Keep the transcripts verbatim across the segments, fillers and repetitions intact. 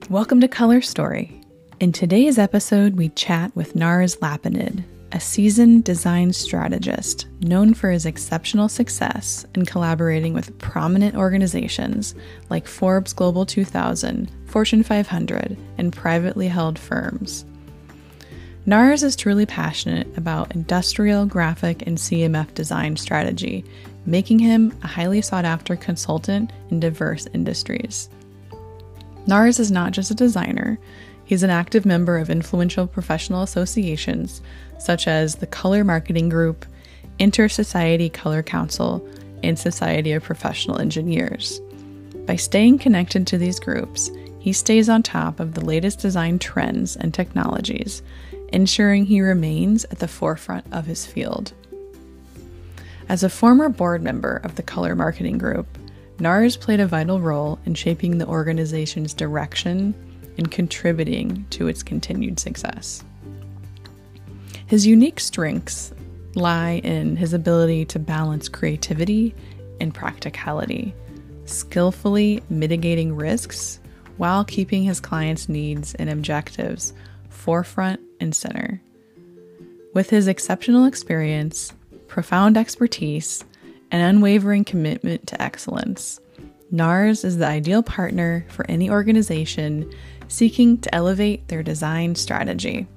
Welcome to Color Story. In today's episode, we chat with Nars Lapinid, a seasoned design strategist known for his exceptional success in collaborating with prominent organizations like Forbes Global two thousand, Fortune five hundred, and privately held firms. Nars is truly passionate about industrial, graphic, and C M F design strategy, making him a highly sought-after consultant in diverse industries. Nars is not just a designer, he's an active member of influential professional associations such as the Color Marketing Group, Inter-Society Color Council, and Society of Professional Engineers. By staying connected to these groups, he stays on top of the latest design trends and technologies, ensuring he remains at the forefront of his field. As a former board member of the Color Marketing Group, Nars played a vital role in shaping the organization's direction and contributing to its continued success. His unique strengths lie in his ability to balance creativity and practicality, skillfully mitigating risks while keeping his clients' needs and objectives forefront and center. With his exceptional experience, profound expertise, and unwavering commitment to excellence, Nars is the ideal partner for any organization seeking to elevate their design strategy.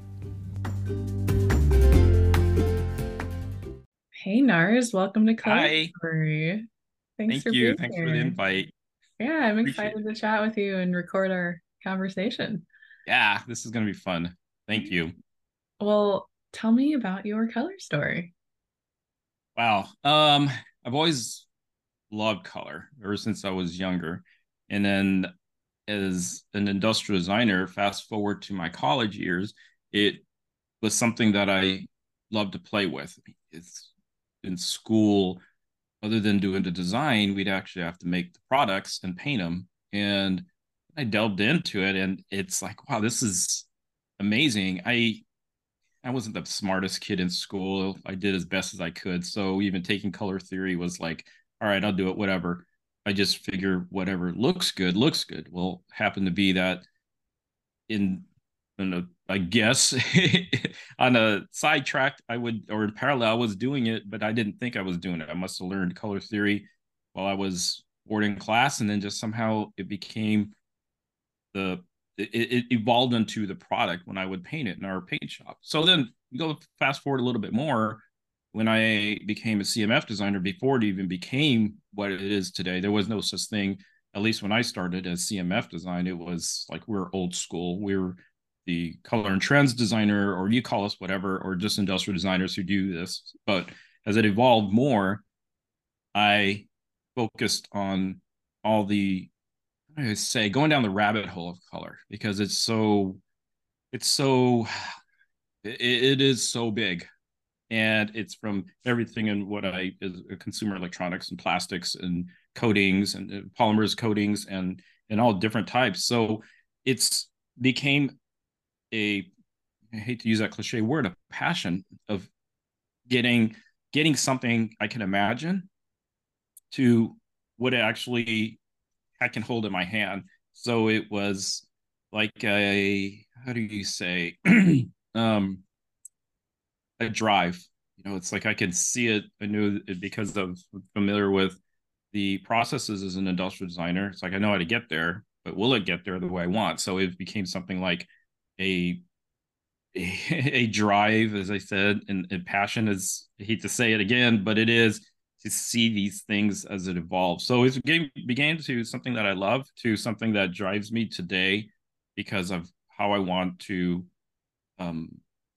Hey Nars, welcome to Color Hi, Story. Thanks thank for you. being Thanks for the here. invite. Yeah, I'm Appreciate excited it. to chat with you and record our conversation. Yeah, this is going to be fun. Thank you. Well, tell me about your color story. Wow. Um, I've always loved color ever since I was younger. And then as an industrial designer, fast forward to my college years, it was something that I loved to play with. It's in school, other than doing the design, we'd actually have to make the products and paint them. And I delved into it and it's like, wow, this is amazing. I I wasn't the smartest kid in school. I did as best as I could. So even taking color theory was like, all right, I'll do it, whatever. I just figure whatever looks good, looks good. Well, happened to be that in, in a, I guess on a sidetrack, I would, or in parallel, I was doing it, but I didn't think I was doing it. I must have learned color theory while I was boarding class, and then just somehow it became the it, it evolved into the product when I would paint it in our paint shop. So then you go fast forward a little bit more. When I became a C M F designer, before it even became what it is today, there was no such thing. At least when I started as C M F design, it was like we we're old school. We we're the color and trends designer, or you call us whatever, or just industrial designers who do this. But as it evolved more, I focused on all the I say going down the rabbit hole of color because it's so it's so it, it is so big, and it's from everything in what I is consumer electronics and plastics and coatings and uh, polymers coatings and and all different types. So it's became a I hate to use that cliche word, a passion of getting getting something I can imagine to what it actually I can hold in my hand. So it was like a how do you say um a drive. You know, it's like I could see it. I knew it because I'm familiar with the processes as an industrial designer. It's like I know how to get there, but will it get there the way I want? So it became something like a a, a drive, as I said, and, and passion is I hate to say it again, but it is to see these things as it evolves. So it began, began to something that I love, to something that drives me today because of how I want to um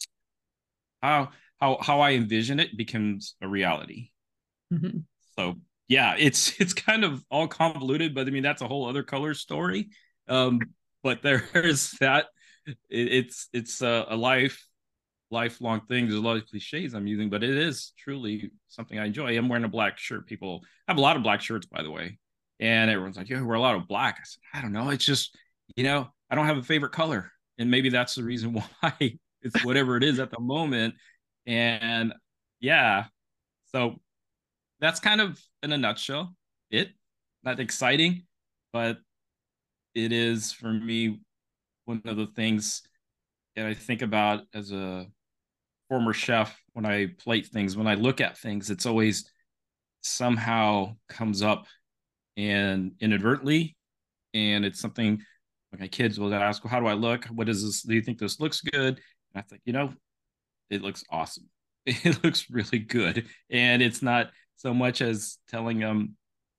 how how how I envision it becomes a reality. Mhm. So yeah, it's it's kind of all convoluted, but I mean that's a whole other color story. Um, but there's that. It, it's it's a, a life lifelong thing. There's a lot of cliches I'm using, but it is truly something I enjoy. I'm wearing a black shirt. People I have a lot of black shirts, by the way, and everyone's like, "Yeah, wear a lot of black." I said, "I don't know. It's just you know I don't have a favorite color, and maybe that's the reason why it's whatever it is at the moment." And yeah, so that's kind of in a nutshell it. Not exciting, but it is for me. one of the things that I think about as a former chef when I plate things, when I look at things, it's always somehow comes up and inadvertently. And it's something like my kids will ask, well, how do I look? What is this? Do you think this looks good? And I think, you know, it looks awesome. It looks really good. And it's not so much as telling them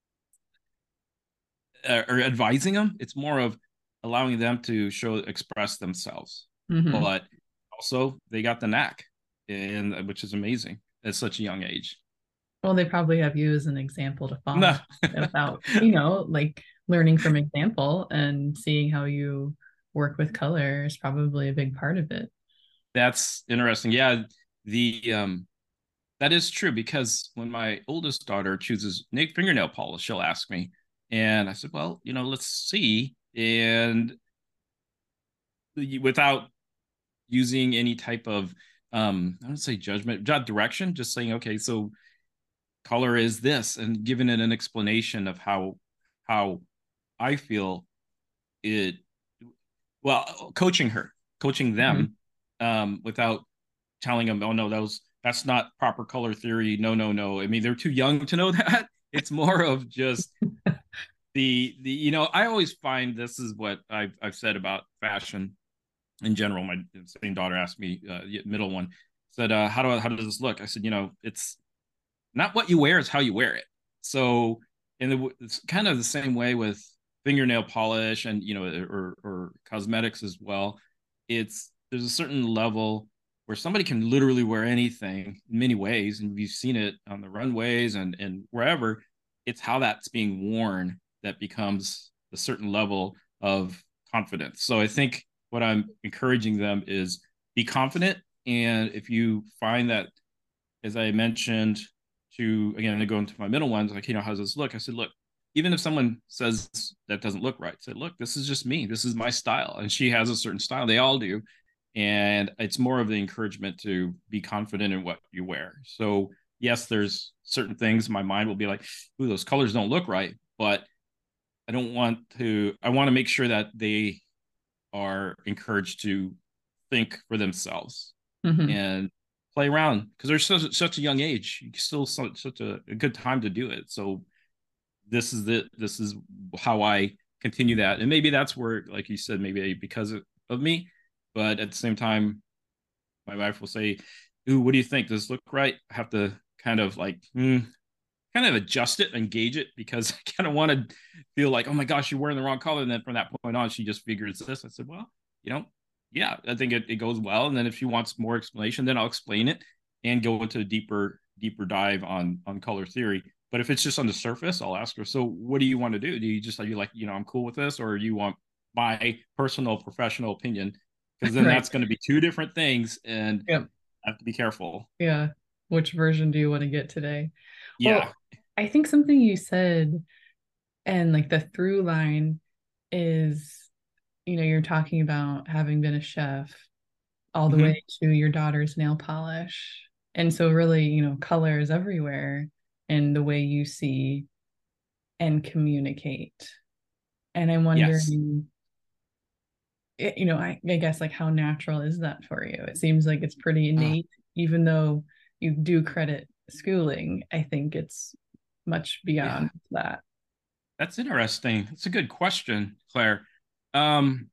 uh, or advising them. It's more of allowing them to show, express themselves. Mm-hmm. But also they got the knack, and which is amazing at such a young age. Well, they probably have you as an example to No. follow about, you know, like learning from example and seeing how you work with color is probably a big part of it. That's interesting. Yeah, the um that is true because when my oldest daughter chooses fingernail polish, she'll ask me, and I said, "Well, you know, let's see." And without using any type of um, I don't say judgment, not direction, just saying, "Okay, so color is this," and giving it an explanation of how how I feel it. Well, coaching her, coaching them, mm-hmm. um, without telling them, "Oh no, that was that's not proper color theory." No, no, no. I mean, they're too young to know that. It's more of just the the you know. I always find this is what I've I've said about fashion in general. My same daughter asked me, uh, middle one said, uh, "How do I, how does this look?" I said, "You know, it's not what you wear; it's how you wear it." So, and it's kind of the same way with fingernail polish and you know, or or cosmetics as well. It's there's a certain level where somebody can literally wear anything in many ways, and we've seen it on the runways and and wherever. It's how that's being worn that becomes a certain level of confidence. So I think what I'm encouraging them is be confident, and if you find that, as I mentioned, to again to go into my middle ones, like, you know, how does this look? I said, look, even if someone says that doesn't look right, say, look, this is just me. This is my style, and she has a certain style. They all do. And it's more of the encouragement to be confident in what you wear. So yes, there's certain things my mind will be like, ooh, those colors don't look right. But I don't want to, I want to make sure that they are encouraged to think for themselves mm-hmm. and play around because they're such, such a young age. Still such, such a, a good time to do it. So this is the, this is how I continue that. And maybe that's where, like you said, maybe because of, of me, but at the same time, my wife will say, ooh, what do you think? Does this look right? I have to kind of like, hmm, kind of adjust it and gauge it because I kind of want to feel like, oh my gosh, you're wearing the wrong color. And then from that point on, she just figures this. I said, well, you know, yeah, I think it, it goes well. And then if she wants more explanation, then I'll explain it and go into a deeper, deeper dive on, on color theory. But if it's just on the surface, I'll ask her, so what do you want to do? Do you just, are you like, you know, I'm cool with this, or you want my personal professional opinion? Because then right. that's going to be two different things, and yep. I have to be careful. Yeah. Which version do you want to get today? Yeah. Well, I think something you said, and like the through line is, you know, you're talking about having been a chef all the mm-hmm. way to your daughter's nail polish. And so really, you know, color is everywhere in the way you see and communicate. And I'm wondering, yes. you know, I, I guess like how natural is that for you? It seems like it's pretty innate, uh, even though you do credit schooling. I think it's much beyond yeah. that. That's interesting. It's a good question, Claire. Um,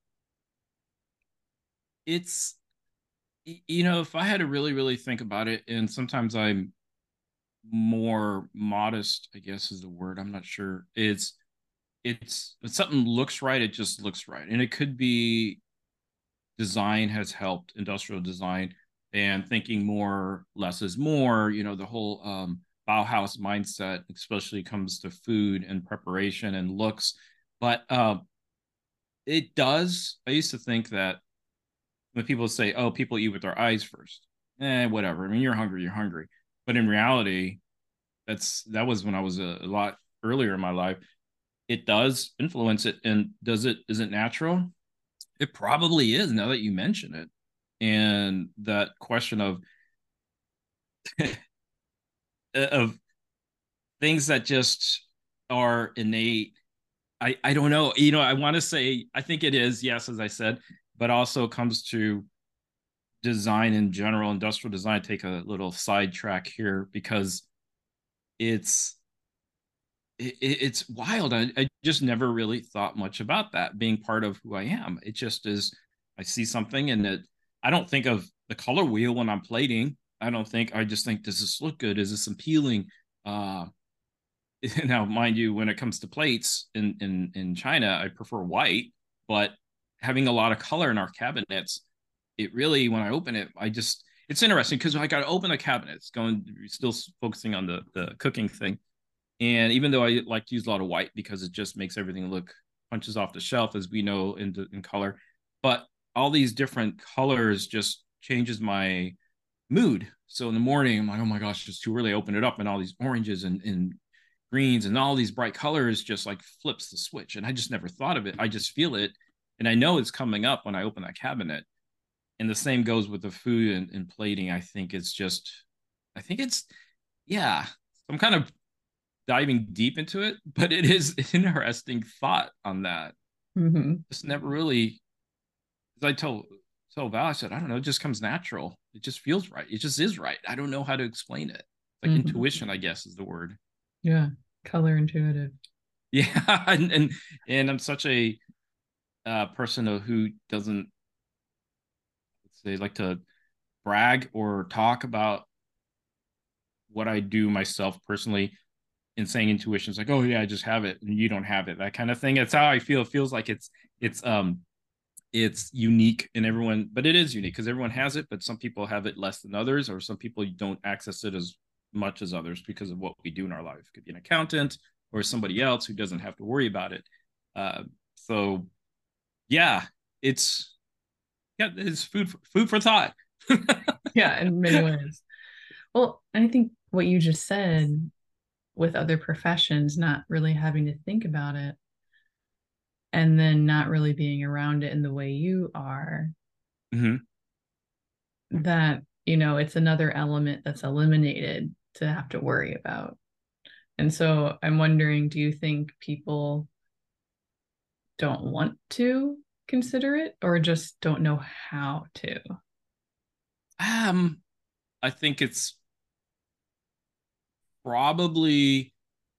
it's, you know, if I had to really, really think about it, and sometimes I'm more modest, I guess is the word. I'm not sure. It's, it's, if something looks right, it just looks right. And it could be design has helped, industrial design, and thinking more, less is more, you know, the whole, um, Bauhaus mindset, especially comes to food and preparation and looks. But uh, it does. I used to think that when people say, oh, people eat with their eyes first, eh, whatever. I mean, you're hungry, you're hungry. But in reality, that's that was when I was a, a lot earlier in my life. It does influence it. And does it, is it natural? It probably is, now that you mention it. And that question of of things that just are innate. I, I don't know. You know, I want to say, I think it is, yes, as I said, but also comes to design in general, industrial design. Take a little sidetrack here because it's it, it's wild. I, I just never really thought much about that being part of who I am. It just is. I see something and it. I don't think of the color wheel when I'm plating. I don't think. I just think, does this look good? Is this appealing? Uh, now, mind you, when it comes to plates in in in China, I prefer white, but having a lot of color in our cabinets, it really, when I open it, I just it's interesting because I got to open the cabinets, going still focusing on the the cooking thing. And even though I like to use a lot of white because it just makes everything look punches off the shelf, as we know in the, in color, but all these different colors just changes my mood. So in the morning, I'm like, oh my gosh, it's too early. I open it up, and all these oranges and, and greens and all these bright colors just like flips the switch. And I just never thought of it. I just feel it, and I know it's coming up when I open that cabinet. And the same goes with the food and, and plating. I think it's just, I think it's, yeah, I'm kind of diving deep into it, but it is an interesting thought on that. Mm-hmm. Just never really, as I told told Val, I said, I don't know, it just comes natural. It just feels right. It just is right. I don't know how to explain it. Like mm-hmm. intuition, I guess, is the word. Yeah, color intuitive. Yeah, and and, and I'm such a uh, person who doesn't say like to brag or talk about what I do myself personally. In saying intuition is like, oh yeah, I just have it and you don't have it, that kind of thing. It's how I feel. It feels like it's it's um it's unique in everyone, but it is unique because everyone has it, but some people have it less than others, or some people don't access it as much as others because of what we do in our life. It could be an accountant or somebody else who doesn't have to worry about it. Uh, so yeah, it's yeah, it's food for, food for thought. Yeah, in many ways. Well, I think what you just said with other professions, not really having to think about it and then not really being around it in the way you are, mm-hmm. that, you know, it's another element that's eliminated to have to worry about. And so I'm wondering, do you think people don't want to consider it or just don't know how to? Um, I think it's probably,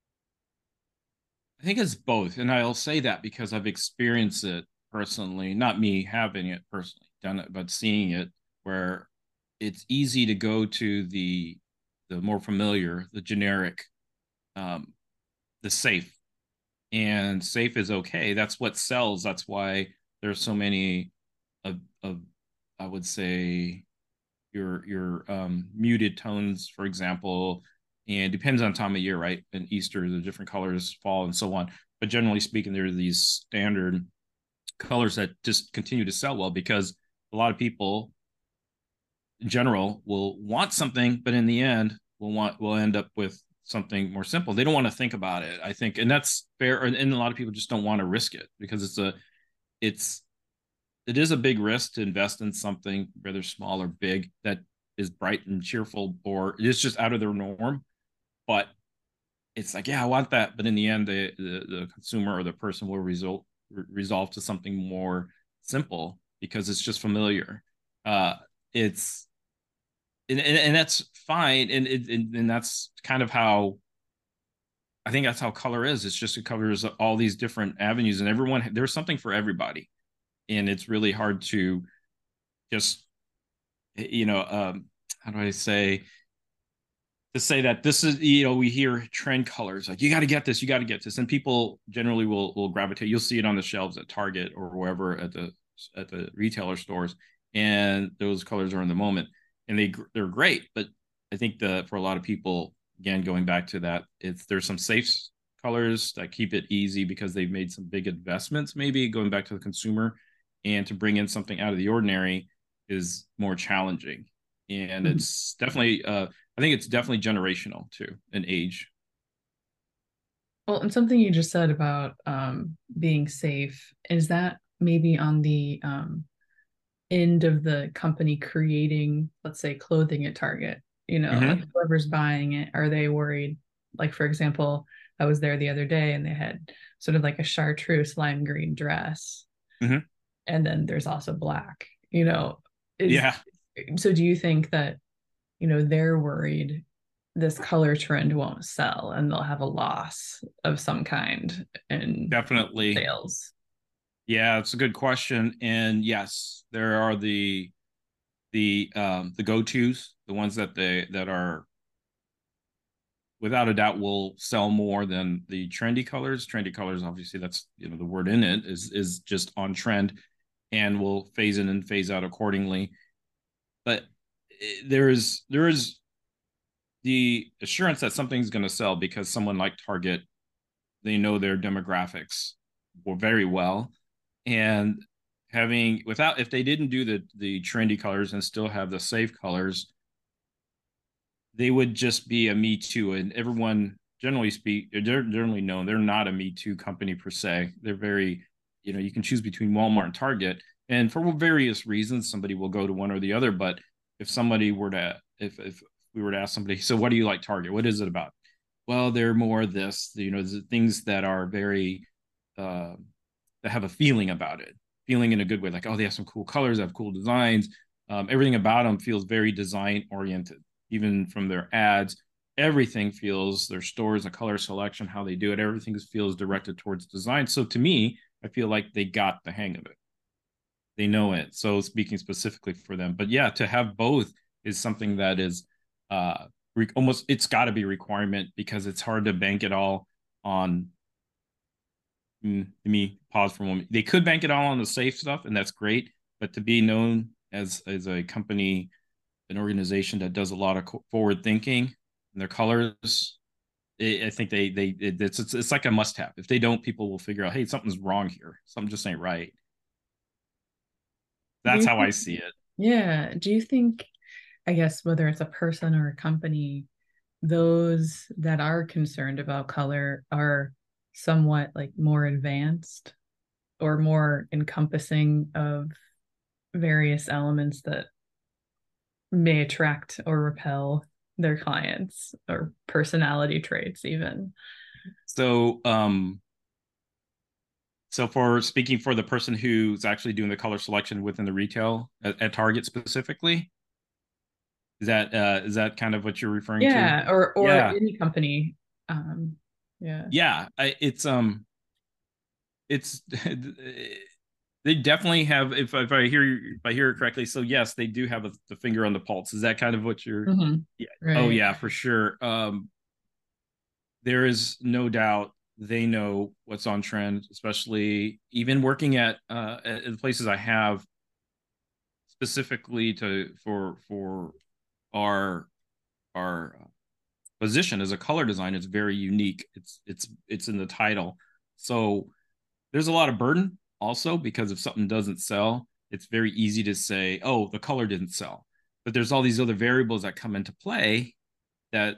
I think it's both. And I'll say that because I've experienced it personally, not me having it personally done it, but seeing it, where it's easy to go to the the more familiar, the generic, um, the safe. And safe is okay. That's what sells. That's why there's so many of, of I would say your your um, muted tones, for example, and depends on time of year, right? And Easter, the different colors, fall, and so on. But generally speaking, there are these standard colors that just continue to sell well because a lot of people, in general, will want something, but in the end, will want will end up with something more simple. They don't want to think about it, I think, and that's fair. And a lot of people just don't want to risk it because it's a, it's, it is a big risk to invest in something whether small or big that is bright and cheerful, or it is just out of their norm. But it's like, yeah, I want that. But in the end, the the, the consumer or the person will result re- resolve to something more simple because it's just familiar. Uh, it's and, and, and that's fine, and, and and that's kind of how I think that's how color is. It's just it covers all these different avenues, and everyone there's something for everybody, and it's really hard to just you know um, how do I say to say that this is you know we hear trend colors like you got to get this, you got to get this, and people generally will will gravitate. You'll see it on the shelves at Target or wherever at the at the retailer stores, and those colors are in the moment. And they they're great, but I think the for a lot of people, again, going back to that, it's there's some safe colors that keep it easy because they've made some big investments, maybe going back to the consumer, and to bring in something out of the ordinary is more challenging. And mm-hmm. it's definitely, uh, I think it's definitely generational too, in age. Well, and something you just said about um, being safe, is that maybe on the um, end of the company creating, let's say, clothing at Target, you know, mm-hmm. like whoever's buying it, are they worried? Like, for example, I was there the other day and they had sort of like a chartreuse lime green dress. Mm-hmm. and then there's also black, you know, is Yeah, so do you think that, you know, they're worried this color trend won't sell and they'll have a loss of some kind in definitely. sales? Yeah, it's a good question. And yes, there are the the um the go-tos, the ones that they that are without a doubt will sell more than the trendy colors. Trendy colors, obviously, that's you know the word in it is is just on trend and will phase in and phase out accordingly. But eh, there is there is the assurance that something's going to sell because someone like Target, they know their demographics very well, and having without if they didn't do the the trendy colors and still have the safe colors, they would just be a Me Too, and everyone generally speak they're generally known they're not a Me Too company per se. They're very, you know, you can choose between Walmart and Target, and for various reasons, somebody will go to one or the other. But if somebody were to if if we were to ask somebody, so what do you like Target? What is it about? Well, they're more this, you know, things that are very uh, that have a feeling about it, feeling in a good way, like oh, they have some cool colors, they have cool designs. Um, everything about them feels very design oriented, even from their ads. Everything feels their stores, the color selection, how they do it, everything feels directed towards design. So to me, I feel like they got the hang of it. They know it. So speaking specifically for them, but yeah, to have both is something that is uh re- almost it's got to be a requirement because it's hard to bank it all on. Mm, let me pause for a moment. They could bank it all on the safe stuff, and that's great. But to be known as as a company, an organization that does a lot of forward thinking and their colors, it, I think they they it, it's, it's it's like a must have. If they don't, people will figure out, hey, something's wrong here. Something just ain't right. Do That's you how I think, see it. yeah, do you think, I guess, whether it's a person or a company, those that are concerned about color are somewhat like more advanced or more encompassing of various elements that may attract or repel their clients or personality traits even? So um so for speaking for the person who's actually doing the color selection within the retail at, at Target specifically, is that uh is that kind of what you're referring to? Yeah, or or Yeah. any company. Um, yeah. Yeah, I, it's um it's they definitely have if, if I hear if I hear it correctly, so yes, they do have a, the finger on the pulse. Is that kind of what you're Hmm. yeah. Oh Right. yeah, for sure. Um there is no doubt they know what's on trend, especially even working at uh at the places I have specifically to for for our our position as a color design. It's very unique. It's it's it's in the title. So there's a lot of burden also because if something doesn't sell, it's very easy to say, oh, the color didn't sell. But there's all these other variables that come into play that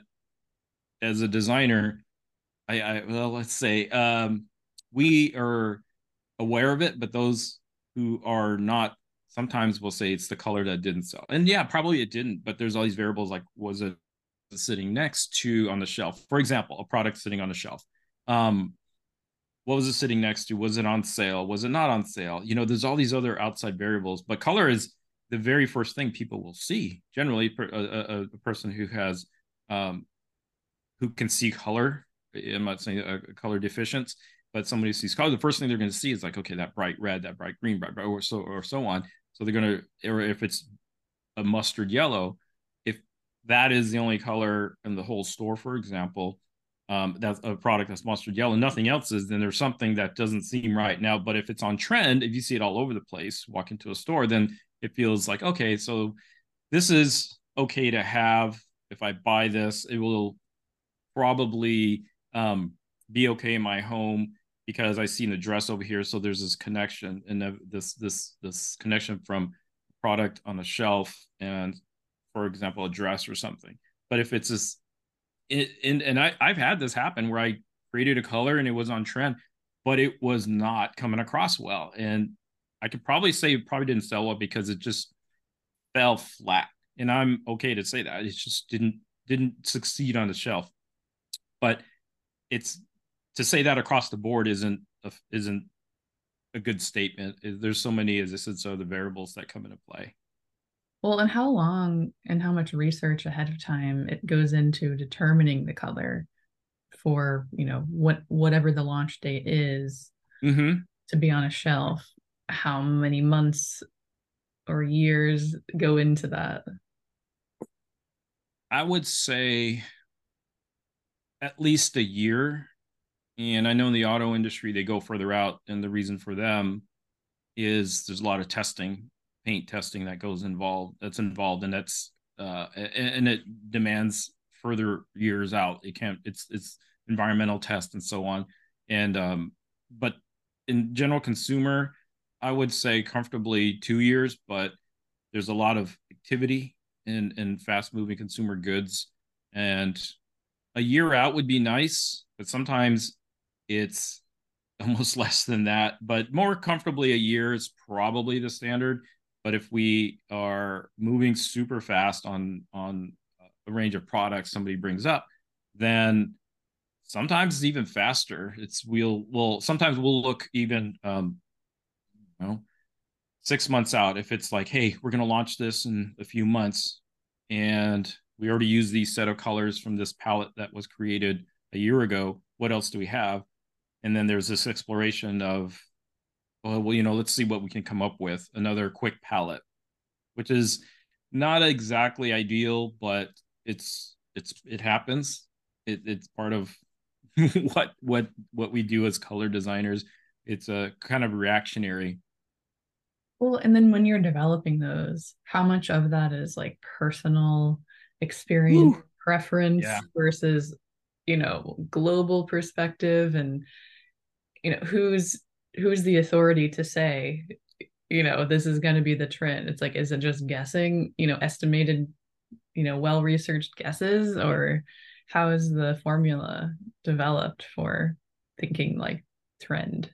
as a designer, I, I well, let's say um, we are aware of it, but those who are not sometimes will say it's the color that didn't sell. And yeah, probably it didn't, but there's all these variables like was it sitting next to on the shelf? For example, a product sitting on the shelf. Um, what was it sitting next to? Was it on sale? Was it not on sale? You know, there's all these other outside variables, but color is the very first thing people will see. Generally, a, a, a person who has um, who can see color. I'm not saying a, a color deficient, but somebody who sees color, the first thing they're going to see is like, okay, that bright red, that bright green, bright, bright or so or so on. So they're going to, or if it's a mustard yellow, if that is the only color in the whole store, for example, um, that's a product that's mustard yellow, nothing else is, then there's something that doesn't seem right. Now, but if it's on trend, if you see it all over the place, walk into a store, then it feels like, okay, so this is okay to have. If I buy this, it will probably um, be okay in my home because I seen a dress over here. So there's this connection and this this this connection from product on the shelf and, for example, a dress or something. But if it's this, it, and and I I've had this happen where I created a color and it was on trend, but it was not coming across well, and I could probably say it probably didn't sell well because it just fell flat. And I'm okay to say that it just didn't didn't succeed on the shelf. But it's to say that across the board isn't isn't a good statement. There's so many, as I said, so the variables that come into play. Well, and how long and how much research ahead of time it goes into determining the color for, you know, what whatever the launch date is Mm-hmm. to be on a shelf. How many months or years go into that? I would say at least a year. And I know in the auto industry, they go further out. And the reason for them is there's a lot of testing, paint testing that goes involved, that's involved. And that's, uh, and, and it demands further years out. It can't, it's, it's environmental tests and so on. And, um, but in general consumer, I would say comfortably two years, but there's a lot of activity in, in fast moving consumer goods. And a year out would be nice, but sometimes it's almost less than that. But more comfortably, a year is probably the standard. But if we are moving super fast on on a range of products somebody brings up, then sometimes it's even faster. It's we'll we'll sometimes we'll look even um, you know six months out. If it's like, hey, we're going to launch this in a few months, and we already used these set of colors from this palette that was created a year ago. What else do we have? And then there's this exploration of, well, well, you know, let's see what we can come up with. Another quick palette, which is not exactly ideal, but it's it's it happens. It, it's part of what what what we do as color designers. It's a kind of reactionary. Well, and then when you're developing those, how much of that is like personal experience, Woo. Yeah. preference versus, you know, global perspective and, you know, who's who's the authority to say, you know, this is going to be the trend? It's like, is it just guessing, you know, estimated, you know, well-researched guesses, or how is the formula developed for thinking like trend?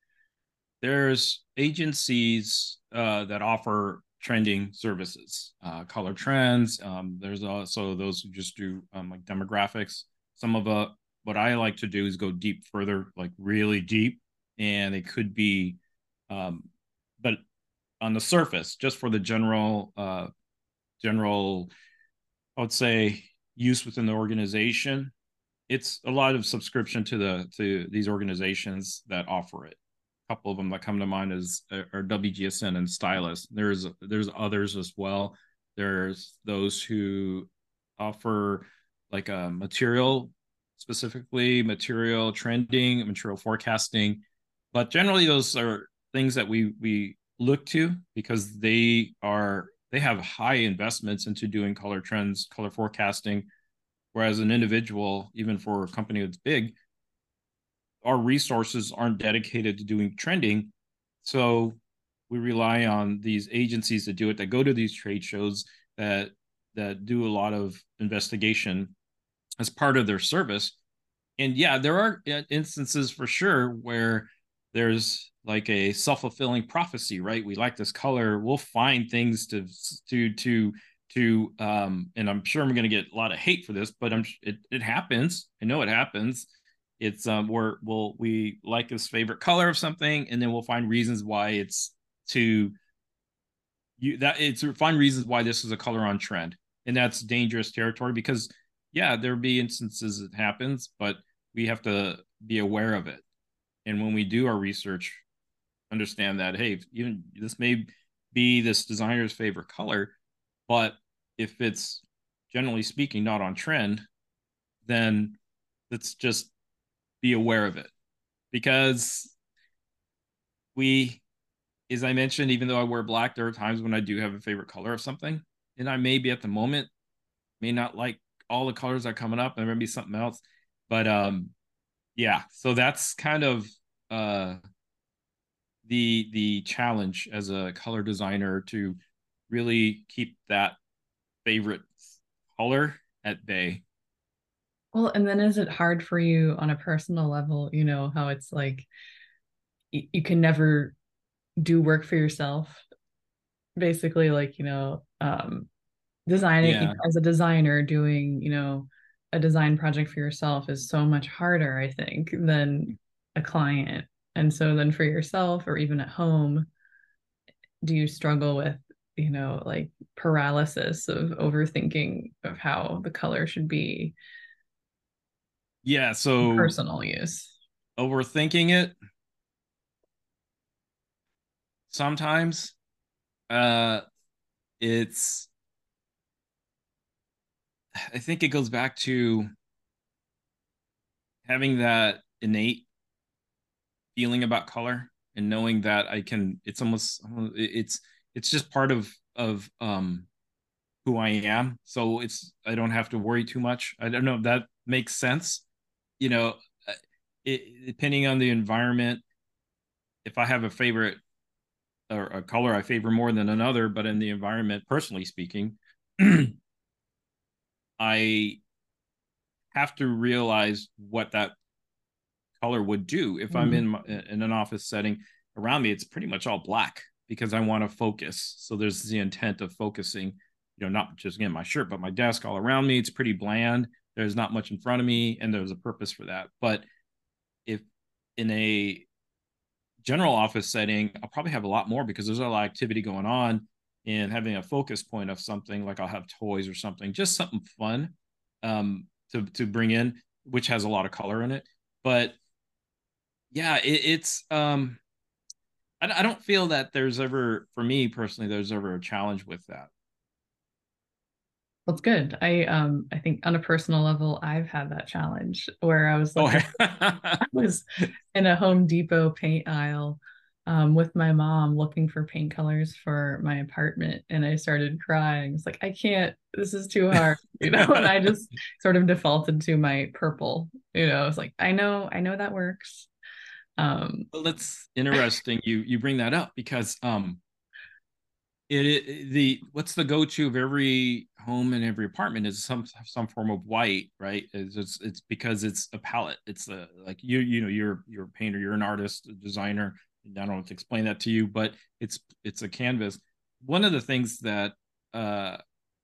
There's agencies uh, that offer trending services, uh, color trends. Um, there's also those who just do um, like demographics. Some of uh, what I like to do is go deep further, like really deep, and it could be, um, but on the surface, just for the general, uh, general, I would say, use within the organization. It's a lot of subscription to the to these organizations that offer it. A couple of them that come to mind is are W G S N and Stylus. There's there's others as well. There's those who offer like a material, specifically material trending, material forecasting. But generally those are things that we we look to because they are they have high investments into doing color trends, color forecasting. Whereas an individual, even for a company that's big, our resources aren't dedicated to doing trending. So we rely on these agencies that do it, that go to these trade shows, that that do a lot of investigation as part of their service. And yeah, there are instances for sure where there's like a self-fulfilling prophecy, right? We like this color, we'll find things to to to to um and I'm sure I'm going to get a lot of hate for this, but I'm it, it happens. I know it happens. It's um where we'll we like this favorite color of something, and then we'll find reasons why it's to you that it's find reasons why this is a color on trend. And that's dangerous territory because yeah, there'll be instances it happens, but we have to be aware of it. And when we do our research, understand that hey, even this may be this designer's favorite color, but if it's generally speaking not on trend, then let's just be aware of it. Because we, as I mentioned, even though I wear black, there are times when I do have a favorite color of something. And I maybe at the moment may not like all the colors that are coming up, and there may be something else. But um yeah, so that's kind of uh the the challenge as a color designer to really keep that favorite color at bay. Well, and then is it hard for you on a personal level, you know, how it's like y- you can never do work for yourself, basically, like, you know, um designing Yeah. as a designer, doing, you know, a design project for yourself is so much harder, I think, than a client. And so then for yourself or even at home, do you struggle with, you know, like paralysis of overthinking of how the color should be Yeah, so personal use? overthinking it sometimes. Uh it's I think it goes back to having that innate feeling about color and knowing that I can it's almost it's it's just part of of um who I am. So it's I don't have to worry too much. I don't know if that makes sense. You know, uh, it, depending on the environment, if I have a favorite or a color I favor more than another, but in the environment, personally speaking, I have to realize what that color would do. If I'm Mm. in my, in an office setting, around me, it's pretty much all black because I want to focus. So there's the intent of focusing, you know, not just again my shirt, but my desk all around me. It's pretty bland. There's not much in front of me, and there's a purpose for that. But if in a general office setting, I'll probably have a lot more because there's a lot of activity going on, and having a focus point of something like I'll have toys or something, just something fun um, to to bring in, which has a lot of color in it. But yeah, it, it's um, I, I don't feel that there's ever, for me personally, there's ever a challenge with that. That's good. I um I think on a personal level, I've had that challenge where I was Oh, looking, I was in a Home Depot paint aisle um, with my mom looking for paint colors for my apartment, and I started crying. It's like I can't. This is too hard, you know. And I just sort of defaulted to my purple. You know, it's like I know, I know that works. Um, well, that's interesting. You you bring that up because um, it, it the what's the go-to of every home and every apartment is some some form of white, right? It's it's, it's because it's a palette. It's a like you you know you're you're a painter, you're an artist, a designer. I don't have to explain that to you, but it's it's a canvas. One of the things that uh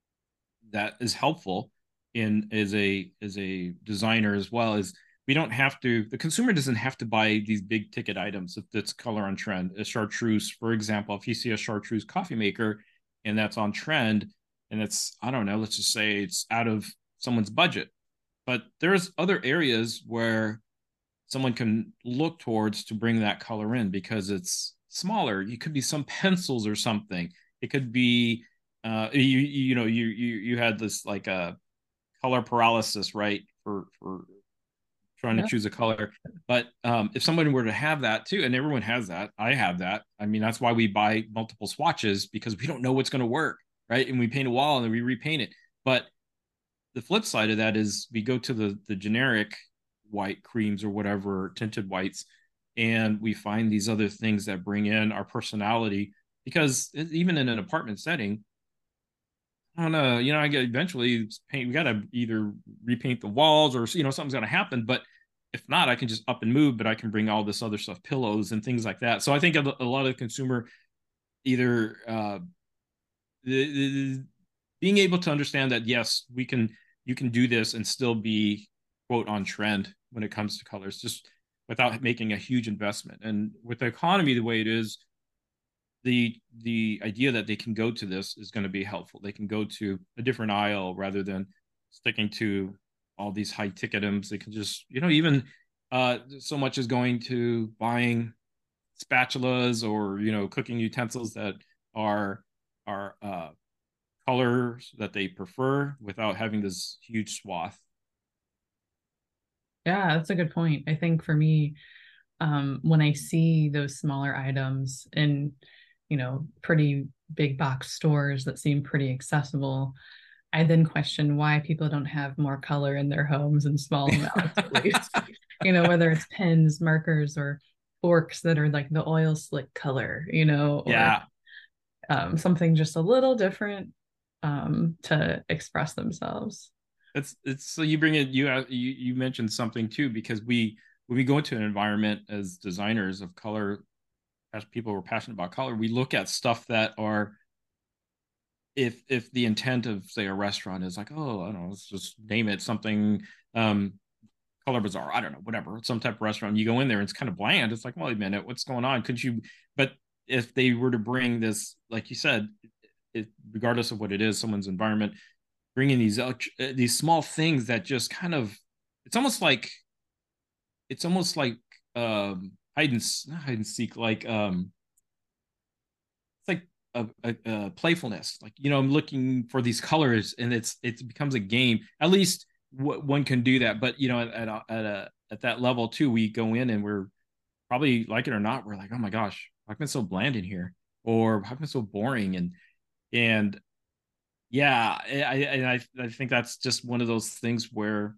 that is helpful in as a as a designer as well is we don't have to the consumer doesn't have to buy these big ticket items if that's color on trend. A chartreuse, for example, if you see a chartreuse coffee maker and that's on trend and it's I don't know, let's just say it's out of someone's budget, but there's other areas where someone can look towards to bring that color in because it's smaller. It could be some pencils or something. It could be uh you you know you you you had this like a color paralysis, right? For for trying to yeah, choose a color. But um if someone were to have that too, and everyone has that, I have that. I mean, that's why we buy multiple swatches because we don't know what's going to work, right? And we paint a wall and then we repaint it. But the flip side of that is we go to the the generic white creams or whatever tinted whites and we find these other things that bring in our personality because even in an apartment setting I don't know, you know, I get eventually paint we got to either repaint the walls or you know something's going to happen, but if not I can just up and move, but I can bring all this other stuff, pillows and things like that. So I think a, a lot of the consumer either uh the, the, being able to understand that yes we can you can do this and still be quote on trend when it comes to colors just without making a huge investment. And with the economy the way it is, the the idea that they can go to this is going to be helpful. They can go to a different aisle rather than sticking to all these high ticket items. They can just you know even uh so much as going to buying spatulas or you know cooking utensils that are are uh colors that they prefer without having this huge swath. yeah, that's a good point. I think for me, um, when I see those smaller items in, you know, pretty big box stores that seem pretty accessible, I then question why people don't have more color in their homes in small amounts, at least. You know, whether it's pens, markers, or forks that are like the oil slick color, you know, or Yeah, um, something just a little different um, to express themselves. it's it's so you bring it you you you mentioned something too because we when we go into an environment as designers of color as people who are passionate about color we look at stuff that are if if the intent of say a restaurant is like oh I don't know let's just name it something um Color Bazaar, I don't know, whatever, some type of restaurant. You go in there, and it's kind of bland. It's like, well, wait a minute, what's going on? Could you? But if they were to bring this, like you said, it, regardless of what it is, someone's environment, bringing these uh, these small things that just kind of, it's almost like, it's almost like um, hide and not hide and seek, like um, it's like a, a, a playfulness. Like, you know, I'm looking for these colors, and it's it becomes a game. At least w- one can do that. But you know, at at a, at, a, at that level too, we go in and we're probably, like it or not, we're like, oh my gosh, how come it's so bland in here, or how come it's so boring, and and yeah, I and I I think that's just one of those things where,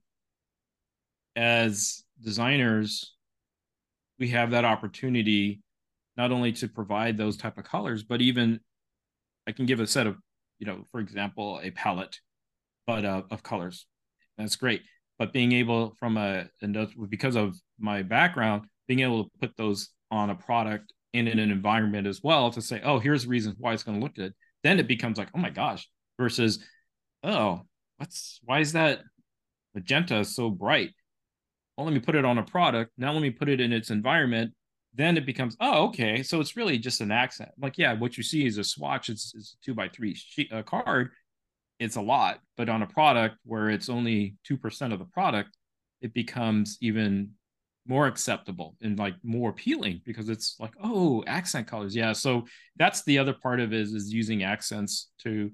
as designers, we have that opportunity not only to provide those type of colors, but even I can give a set of, you know, for example, a palette, but uh, of colors. That's great. But being able from a, because of my background, being able to put those on a product and in an environment as well, to say, oh, here's the reasons why it's going to look good. Then it becomes like, oh my gosh, versus, oh, what's, why is that magenta so bright? Well, let me put it on a product. Now let me put it in its environment. Then it becomes, oh, okay. So it's really just an accent. Like, yeah, what you see is a swatch. It's, it's a two by three sheet, a card. It's a lot. But on a product where it's only two percent of the product, it becomes even more acceptable and like more appealing, because it's like, oh, accent colors. Yeah. So that's the other part of it, is, is using accents to,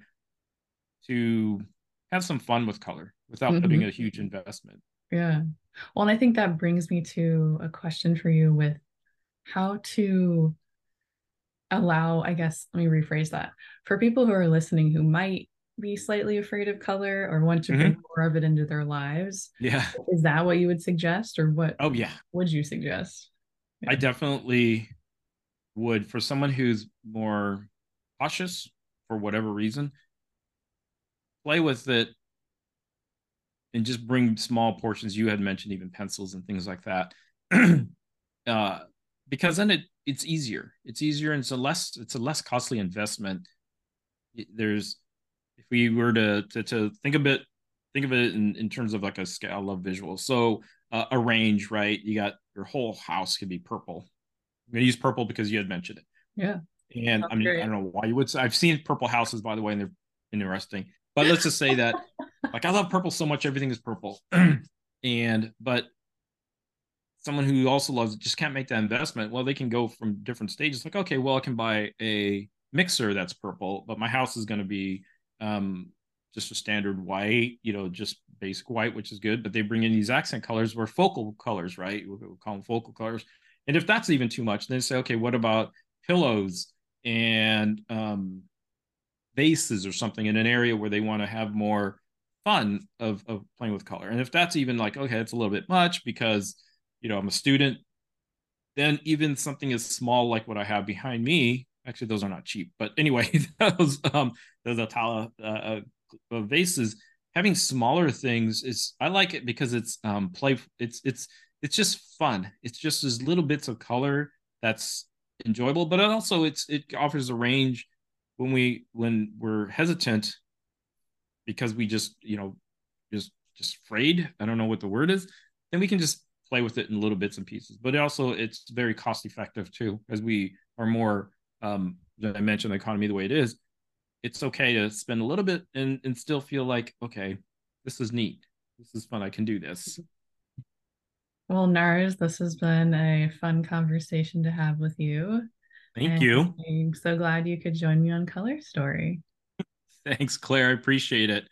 to have some fun with color without mm-hmm. putting a huge investment. Yeah. Well, and I think that brings me to a question for you with how to allow, I guess, let me rephrase that. For people who are listening who might be slightly afraid of color or want to mm-hmm. bring more of it into their lives. Yeah. Is that what you would suggest, or what? Oh, yeah. Would you suggest? Yeah. I definitely would. For someone who's more cautious for whatever reason, play with it and just bring small portions. You had mentioned even pencils and things like that. uh, because then it it's easier. It's easier, and it's a less it's a less costly investment. There's, if we were to to, to think a bit think of it in, in terms of like a scale. I love visuals. So uh, a range, right? You got your whole house could be purple. I'm gonna use purple because you had mentioned it. Yeah. And I mean, great. I don't know why you would say. I've seen purple houses, by the way, and they're interesting. But let's just say that, like, I love purple so much, everything is purple. And, but someone who also loves it just can't make that investment. Well, they can go from different stages. Like, okay, well, I can buy a mixer that's purple, but my house is going to be um, just a standard white, you know, just basic white, which is good. But they bring in these accent colors, where focal colors, right? We'll call them focal colors. And if that's even too much, then they say, okay, what about pillows and um, vases or something in an area where they want to have more fun of, of playing with color? And if that's even like, okay, it's a little bit much because, you know, I'm a student, then even something as small like what I have behind me, actually, those are not cheap, but anyway, those, um, those Atala uh, uh, vases, having smaller things is, I like it because it's um, play. It's, it's, it's just fun. It's just as little bits of color that's enjoyable, but it also it's, it offers a range when we, when we're hesitant because we just, you know, just, just afraid. I don't know what the word is. Then we can just play with it in little bits and pieces, but it also it's very cost effective too, as we are more, um, that I mentioned the economy the way it is. It's okay to spend a little bit and, and still feel like, okay, this is neat. This is fun. I can do this. Well, Nars, this has been a fun conversation to have with you. Thank and you. I'm so glad you could join me on Color Story. Thanks, Claire. I appreciate it.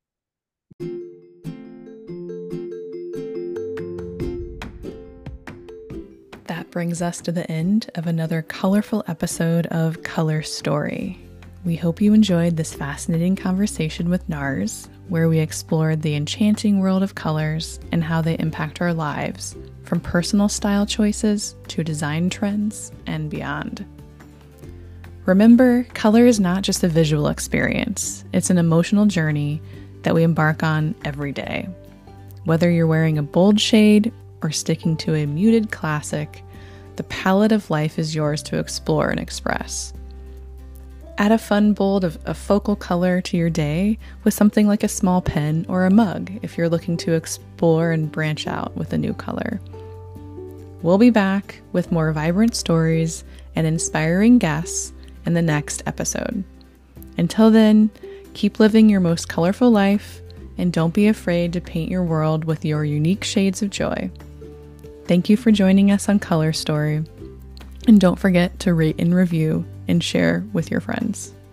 That brings us to the end of another colorful episode of Color Story. We hope you enjoyed this fascinating conversation with Nars, where we explored the enchanting world of colors and how they impact our lives, from personal style choices to design trends and beyond. Remember, color is not just a visual experience, it's an emotional journey that we embark on every day. Whether you're wearing a bold shade or sticking to a muted classic, the palette of life is yours to explore and express. Add a fun bold of a focal color to your day with something like a small pen or a mug if you're looking to explore and branch out with a new color. We'll be back with more vibrant stories and inspiring guests in the next episode. Until then, keep living your most colorful life and don't be afraid to paint your world with your unique shades of joy. Thank you for joining us on Color Story, and don't forget to rate and review and share with your friends.